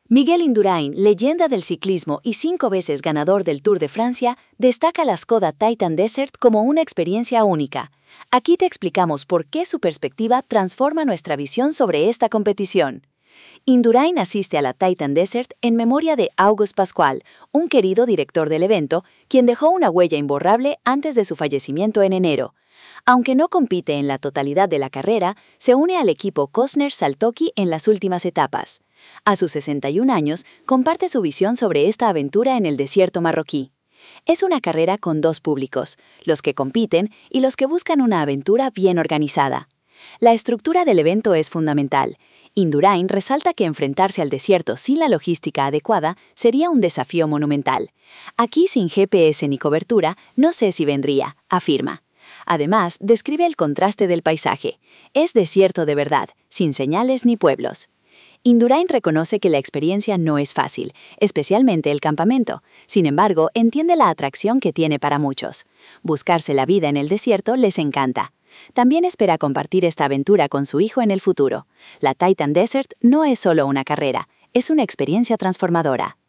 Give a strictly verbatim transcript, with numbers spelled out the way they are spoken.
Miguel Indurain, leyenda del ciclismo y cinco veces ganador del Tour de Francia, destaca la Skoda Titan Desert como una experiencia única. Aquí te explicamos por qué su perspectiva transforma nuestra visión sobre esta competición. Indurain asiste a la Titan Desert en memoria de Auguste Pascual, un querido director del evento, quien dejó una huella imborrable antes de su fallecimiento en enero. Aunque no compite en la totalidad de la carrera, se une al equipo Cosnefroid-Saltoki en las últimas etapas. A sus sesenta y un años, comparte su visión sobre esta aventura en el desierto marroquí. Es una carrera con dos públicos, los que compiten y los que buscan una aventura bien organizada. La estructura del evento es fundamental. Indurain resalta que enfrentarse al desierto sin la logística adecuada sería un desafío monumental. Aquí sin G P S ni cobertura, no sé si vendría, afirma. Además, describe el contraste del paisaje. Es desierto de verdad, sin señales ni pueblos. Indurain reconoce que la experiencia no es fácil, especialmente el campamento. Sin embargo, entiende la atracción que tiene para muchos. Buscarse la vida en el desierto les encanta. También espera compartir esta aventura con su hijo en el futuro. La Titan Desert no es solo una carrera, es una experiencia transformadora.